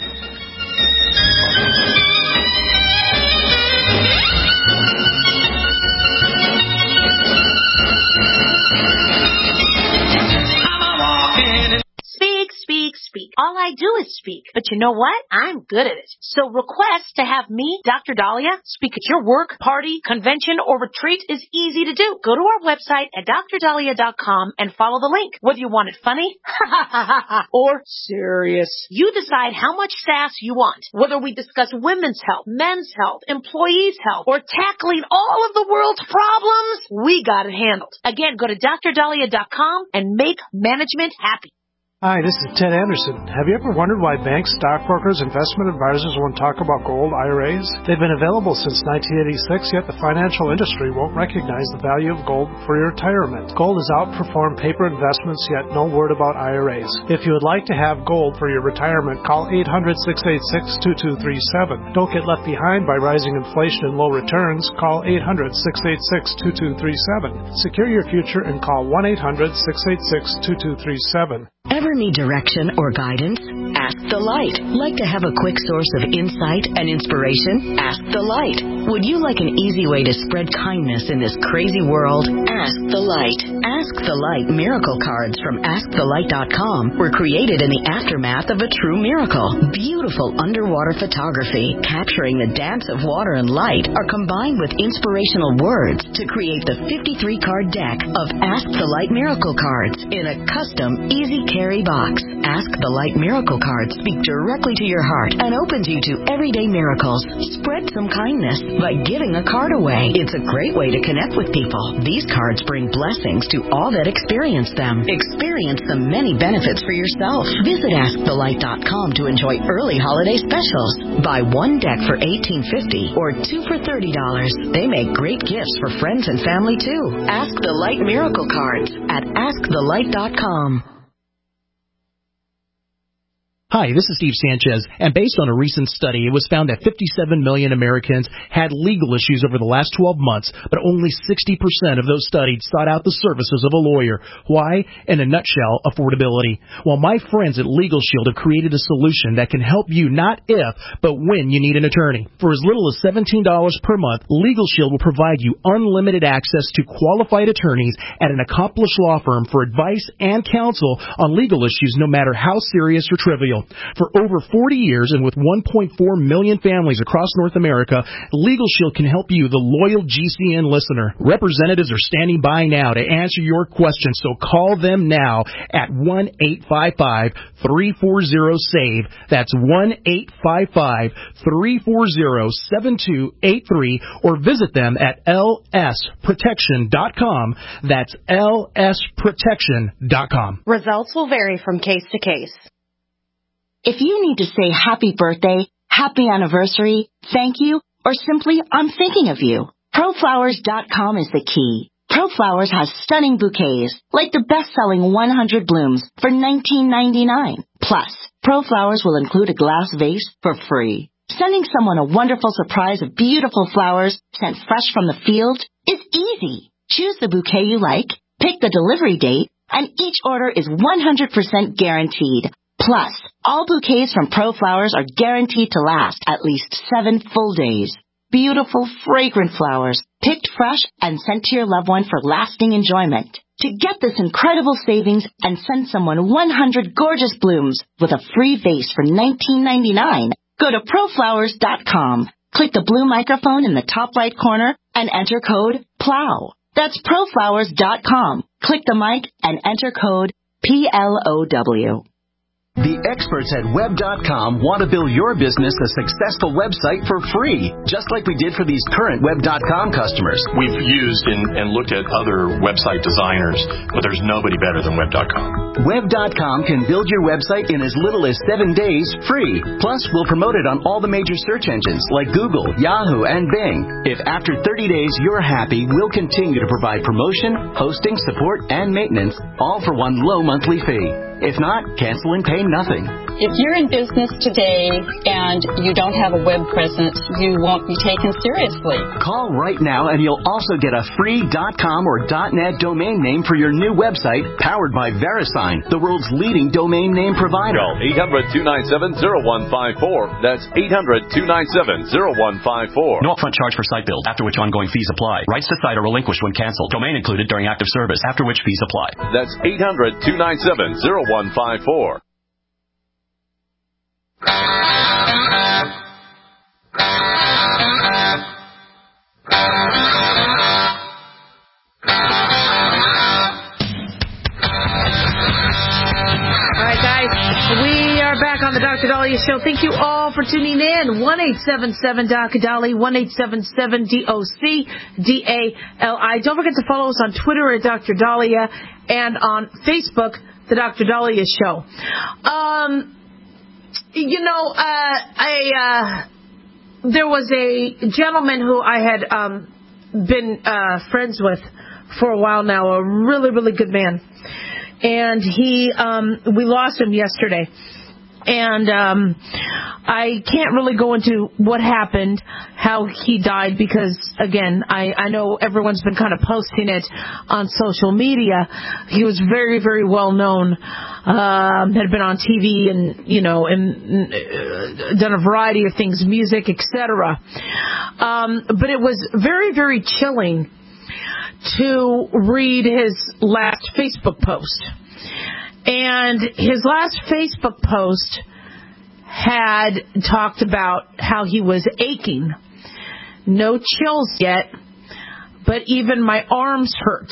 Speak, speak, speak. All I do is speak. But you know what? I'm good at it. So request to have me, Doctor Dahlia, speak at your work, party, convention, or retreat is easy to do. Go to our website at dr dahlia dot com and follow the link. Whether you want it funny or serious, you decide how much sass you want. Whether we discuss women's health, men's health, employees' health, or tackling all of the world's problems, we got it handled. Again, go to dr dahlia dot com and make management happy. Hi, this is Ted Anderson. Have you ever wondered why banks, stockbrokers, investment advisors won't talk about gold I R As? They've been available since nineteen eighty-six, yet the financial industry won't recognize the value of gold for your retirement. Gold has outperformed paper investments, yet no word about I R As. If you would like to have gold for your retirement, call eight hundred, six eight six, two two three seven. Don't get left behind by rising inflation and low returns. Call eight hundred, six eight six, two two three seven. Secure your future and call one eight hundred, six eight six, two two three seven. Ever need direction or guidance? Ask the Light. Like to have a quick source of insight and inspiration? Ask the Light. Would you like an easy way to spread kindness in this crazy world? Ask the Light. Ask the Light miracle cards from ask the light dot com were created in the aftermath of a true miracle. Beautiful underwater photography capturing the dance of water and light are combined with inspirational words to create the fifty-three card deck of Ask the Light miracle cards in a custom, easy carry box. Ask the Light miracle cards speak directly to your heart and opens you to everyday miracles. Spread some kindness by giving a card away. It's a great way to connect with people. These cards bring blessings to all that experience them. Experience the many benefits for yourself. Visit ask the light dot com to enjoy early holiday specials. Buy one deck for eighteen fifty or two for thirty dollars. They make great gifts for friends and family too. Ask the Light miracle cards at ask the light dot com. Hi, this is Steve Sanchez, and based on a recent study, it was found that fifty-seven million Americans had legal issues over the last twelve months, but only sixty percent of those studied sought out the services of a lawyer. Why? In a nutshell, affordability. Well, my friends at Legal Shield have created a solution that can help you not if, but when you need an attorney. For as little as seventeen dollars per month, Legal Shield will provide you unlimited access to qualified attorneys at an accomplished law firm for advice and counsel on legal issues, no matter how serious or trivial. For over forty years and with one point four million families across North America, Legal Shield can help you, the loyal G C N listener. Representatives are standing by now to answer your questions, so call them now at one eight five five, three four zero, SAVE. That's one eight five five, three four zero, seven two eight three, or visit them at L S protection dot com. That's L S protection dot com. Results will vary from case to case. If you need to say happy birthday, happy anniversary, thank you, or simply I'm thinking of you, pro flowers dot com is the key. ProFlowers has stunning bouquets, like the best-selling one hundred blooms for nineteen ninety-nine. Plus, ProFlowers will include a glass vase for free. Sending someone a wonderful surprise of beautiful flowers sent fresh from the field is easy. Choose the bouquet you like, pick the delivery date, and each order is one hundred percent guaranteed. Plus, all bouquets from ProFlowers are guaranteed to last at least seven full days. Beautiful, fragrant flowers, picked fresh and sent to your loved one for lasting enjoyment. To get this incredible savings and send someone one hundred gorgeous blooms with a free vase for nineteen ninety-nine, go to pro flowers dot com. Click the blue microphone in the top right corner and enter code PLOW. That's pro flowers dot com. Click the mic and enter code P L O W. The experts at web dot com want to build your business a successful website for free, just like we did for these current web dot com customers. We've used and, and looked at other website designers, but there's nobody better than web dot com. web dot com can build your website in as little as seven days free. Plus, we'll promote it on all the major search engines like Google, Yahoo, and Bing. If after thirty days you're happy, we'll continue to provide promotion, hosting, support, and maintenance, all for one low monthly fee. If not, cancel and pay nothing. If you're in business today and you don't have a web presence, you won't be taken seriously. Call right now and you'll also get a free .com or .net domain name for your new website, powered by VeriSign, the world's leading domain name provider. Call eight hundred, two nine seven, zero one five four. That's eight hundred, two nine seven, zero one five four. No upfront charge for site build, after which ongoing fees apply. Rights to site are relinquished when canceled. Domain included during active service, after which fees apply. That's eight hundred, two nine seven, zero one five four. All right, guys, we are back on the Doctor Dahlia Show. Thank you all for tuning in. one eight seven seven D O C Dali, one eight seven seven D O C D A L I. Don't forget to follow us on Twitter at Doctor Dahlia and on Facebook, the Doctor Dahlia Show. Um, you know, uh, I, uh, there was a gentleman who I had um, been uh, friends with for a while now, a really, really good man. And he, um, we lost him yesterday. And um, I can't really go into what happened, how he died, because, again, I, I know everyone's been kind of posting it on social media. He was very, very well known, um, had been on T V and, you know, and uh, done a variety of things, music, et cetera. Um, but it was very, very chilling to read his last Facebook post. And his last Facebook post had talked about how he was aching. No chills yet, but even my arms hurt.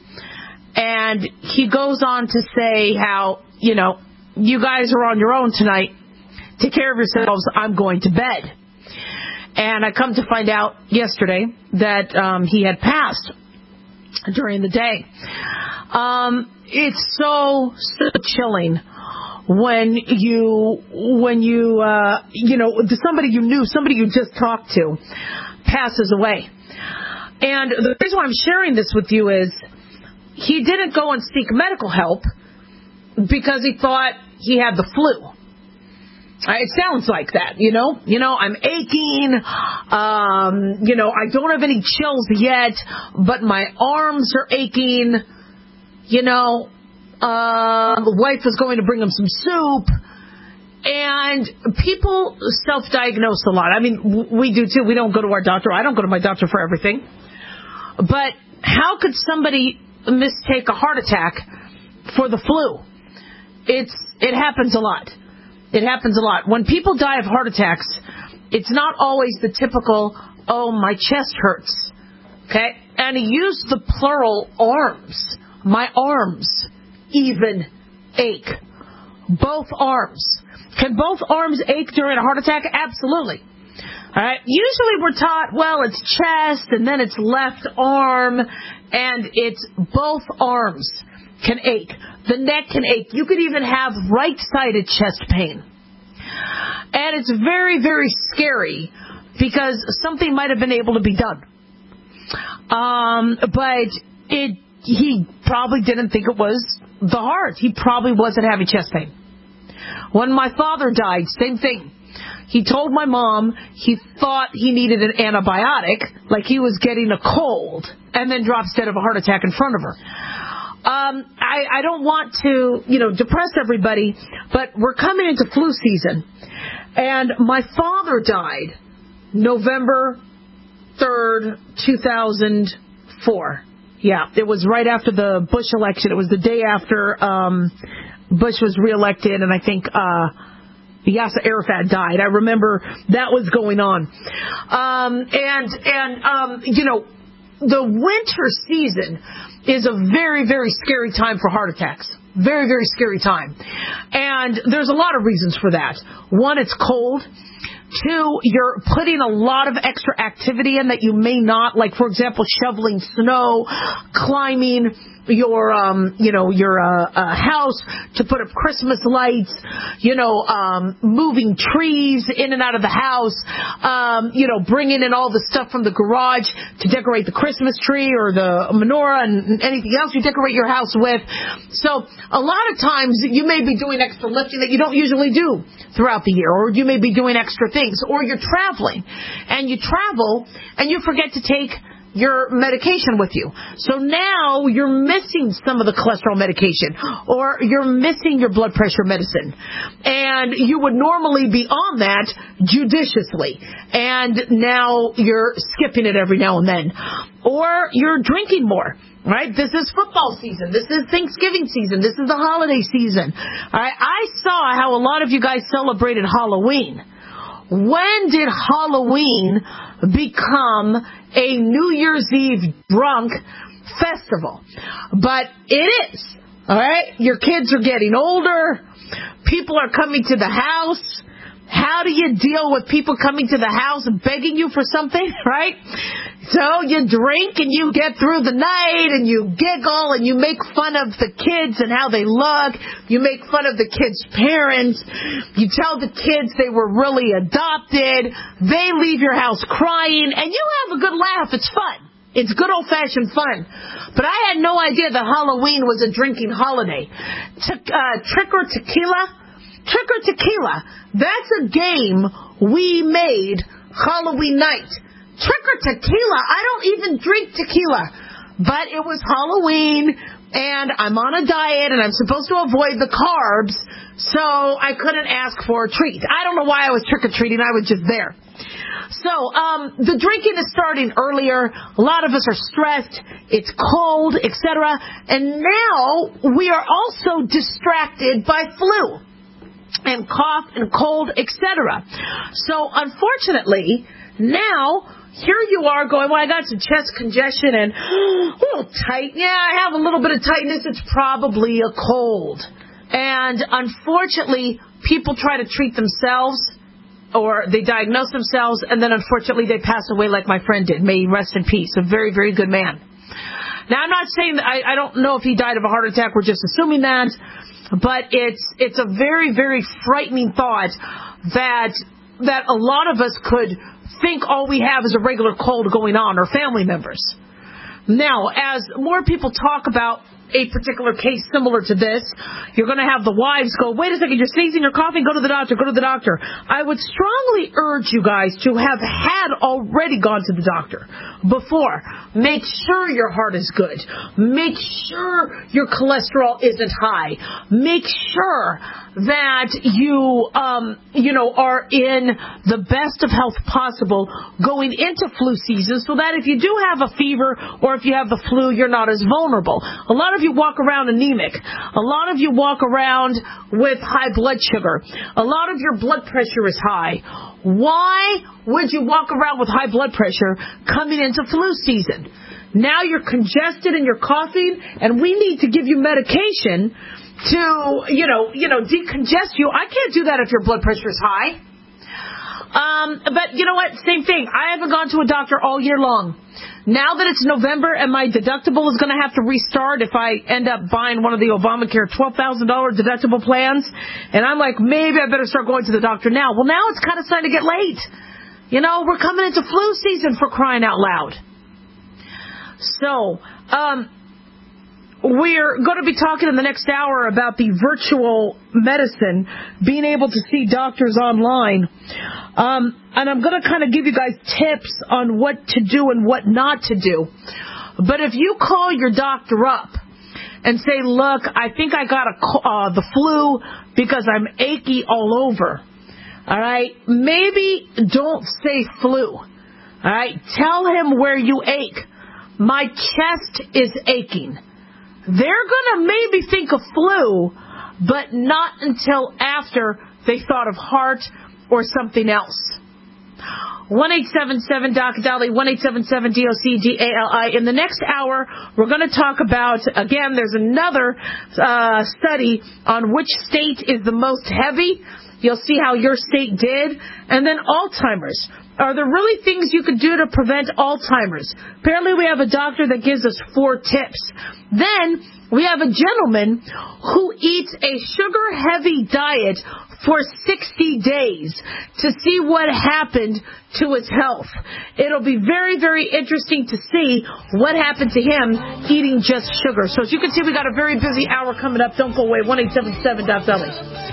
And he goes on to say how, you know, you guys are on your own tonight. Take care of yourselves. I'm going to bed. And I come to find out yesterday that um, he had passed during the day. Um, it's so, so chilling when you, when you, uh, you know, somebody you knew, somebody you just talked to passes away. And the reason why I'm sharing this with you is he didn't go and seek medical help because he thought he had the flu. It sounds like that, you know, you know, I'm aching, um, you know, I don't have any chills yet, but my arms are aching, you know, uh, the wife is going to bring him some soup, and people self-diagnose a lot. I mean, we do too. We don't go to our doctor. I don't go to my doctor for everything. But how could somebody mistake a heart attack for the flu? It's, it happens a lot. It happens a lot. When people die of heart attacks, it's not always the typical, oh, my chest hurts. Okay? And he used the plural arms. My arms even ache. Both arms. Can both arms ache during a heart attack? Absolutely. All right. Usually we're taught, well, it's chest and then it's left arm, and it's both arms can ache. The neck can ache. You could even have right-sided chest pain. And it's very, very scary because something might have been able to be done. Um, but it, he probably didn't think it was the heart. He probably wasn't having chest pain. When my father died, same thing. He told my mom he thought he needed an antibiotic, like he was getting a cold, and then drops dead of a heart attack in front of her. Um, I, I don't want to, you know, depress everybody, but we're coming into flu season. And my father died November third, two thousand four. Yeah, it was right after the Bush election. It was the day after um, Bush was reelected, and I think uh, Yasser Arafat died. I remember that was going on. Um, and, and um, you know, the winter season is a very, very scary time for heart attacks. Very, very scary time. And there's a lot of reasons for that. One, it's cold. Two, you're putting a lot of extra activity in that you may not, like, for example, shoveling snow, climbing your, um, you know, your uh, uh, house to put up Christmas lights, you know, um, moving trees in and out of the house, um, you know, bringing in all the stuff from the garage to decorate the Christmas tree or the menorah and anything else you decorate your house with. So a lot of times you may be doing extra lifting that you don't usually do throughout the year, or you may be doing extra things, or you're traveling and you travel and you forget to take your medication with you. So now you're missing some of the cholesterol medication, or you're missing your blood pressure medicine. And you would normally be on that judiciously. And now you're skipping it every now and then. Or you're drinking more. Right? This is football season. This is Thanksgiving season. This is the holiday season. All right? I saw how a lot of you guys celebrated Halloween. When did Halloween become a New Year's Eve drunk festival? But it is. All right? Your kids are getting older. People are coming to the house. How do you deal with people coming to the house and begging you for something, right? So you drink and you get through the night and you giggle and you make fun of the kids and how they look. You make fun of the kids' parents. You tell the kids they were really adopted. They leave your house crying and you have a good laugh. It's fun. It's good old-fashioned fun. But I had no idea that Halloween was a drinking holiday. T- uh, trick or tequila? Trick or tequila. That's a game we made Halloween night. Trick or tequila. I don't even drink tequila. But it was Halloween, and I'm on a diet, and I'm supposed to avoid the carbs, so I couldn't ask for a treat. I don't know why I was trick-or-treating. I was just there. So, um, the drinking is starting earlier. A lot of us are stressed. It's cold, et cetera. And now we are also distracted by flu and cough and cold, et cetera. So, unfortunately, now here you are going, well, I got some chest congestion and a little tight. Yeah, I have a little bit of tightness. It's probably a cold. And unfortunately, people try to treat themselves, or they diagnose themselves, and then unfortunately they pass away like my friend did. May he rest in peace. A very, very good man. Now, I'm not saying that I, I don't know if he died of a heart attack. We're just assuming that. But it's it's a very, very frightening thought that that a lot of us could think all we have is a regular cold going on, or family members. Now, as more people talk about a particular case similar to this, you're going to have the wives go, wait a second, you're sneezing, you're coughing, go to the doctor, go to the doctor. I would strongly urge you guys to have had already gone to the doctor before. Make sure your heart is good. Make sure your cholesterol isn't high. Make sure that you, um, you know, are in the best of health possible going into flu season, so that if you do have a fever or if you have the flu, you're not as vulnerable. A lot of you walk around anemic. A lot of you walk around with high blood sugar. A lot of your blood pressure is high. Why would you walk around with high blood pressure coming into flu season? Now you're congested and you're coughing, and we need to give you medication to, you know, you know, decongest you. I can't do that if your blood pressure is high. Um, but you know what? Same thing. I haven't gone to a doctor all year long. Now that it's November and my deductible is going to have to restart if I end up buying one of the Obamacare twelve thousand dollars deductible plans, and I'm like, maybe I better start going to the doctor now. Well, now it's kind of starting to get late. You know, we're coming into flu season, for crying out loud. So, um, we're going to be talking in the next hour about the virtual medicine, being able to see doctors online. Um, and I'm going to kind of give you guys tips on what to do and what not to do. But if you call your doctor up and say, look, I think I got a, uh, the flu because I'm achy all over, all right, maybe don't say flu. All right, tell him where you ache. My chest is aching. They're going to maybe think of flu, but not until after they thought of heart or something else. one eight seven seven D O C D A L I, one eight seven seven D O C D A L I. In the next hour, we're going to talk about, again, there's another uh, study on which state is the most heavy. You'll see how your state did. And then Alzheimer's. Are there really things you could do to prevent Alzheimer's? Apparently we have a doctor that gives us four tips. Then we have a gentleman who eats a sugar-heavy diet for sixty days to see what happened to his health. It'll be very, very interesting to see what happened to him eating just sugar. So as you can see, we got a very busy hour coming up. Don't go away. one eight seven seven D O C D A L I.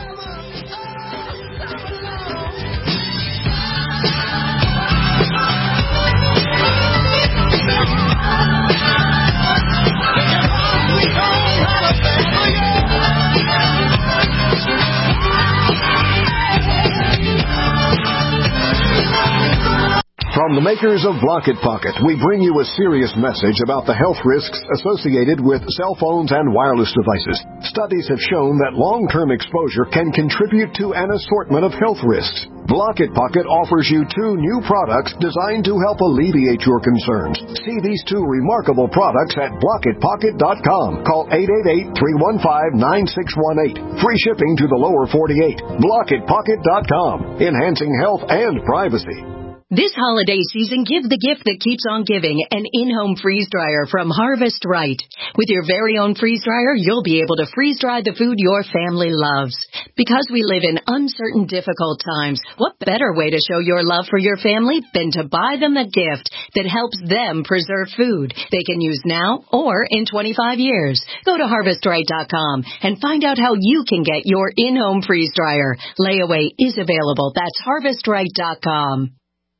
From the makers of Block It Pocket, we bring you a serious message about the health risks associated with cell phones and wireless devices. Studies have shown that long-term exposure can contribute to an assortment of health risks. Block It Pocket offers you two new products designed to help alleviate your concerns. See these two remarkable products at block it pocket dot com. Call eight eight eight, three one five, nine six one eight. Free shipping to the lower forty-eight. block it pocket dot com. Enhancing health and privacy. This holiday season, give the gift that keeps on giving, an in-home freeze dryer from Harvest Right. With your very own freeze dryer, you'll be able to freeze dry the food your family loves. Because we live in uncertain, difficult times, what better way to show your love for your family than to buy them a gift that helps them preserve food they can use now or in twenty-five years. Go to harvest right dot com and find out how you can get your in-home freeze dryer. Layaway is available. That's harvest right dot com.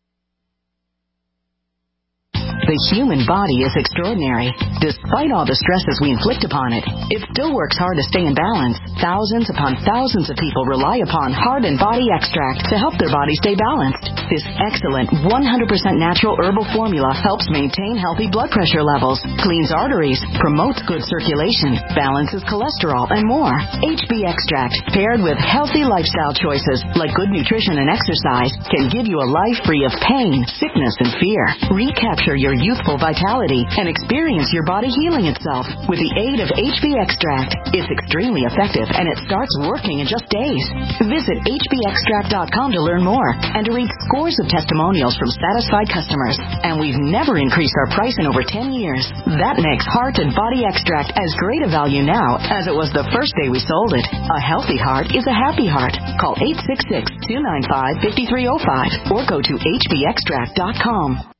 The human body is extraordinary. Despite all the stresses we inflict upon it, it still works hard to stay in balance. Thousands upon thousands of people rely upon Heart and Body Extract to help their body stay balanced. This excellent one hundred percent natural herbal formula helps maintain healthy blood pressure levels, cleans arteries, promotes good circulation, balances cholesterol, and more. H B Extract, paired with healthy lifestyle choices like good nutrition and exercise, can give you a life free of pain, sickness, and fear. Recapture your youthful vitality and experience your body healing itself with the aid of H B Extract. It's extremely effective and it starts working in just days. Visit H B extract dot com to learn more and to read scores of testimonials from satisfied customers. And we've never increased our price in over ten years. That makes Heart and Body Extract as great a value now as it was the first day we sold it. A healthy heart is a happy heart. Call eight six six, two nine five, five three zero five or go to H B extract dot com.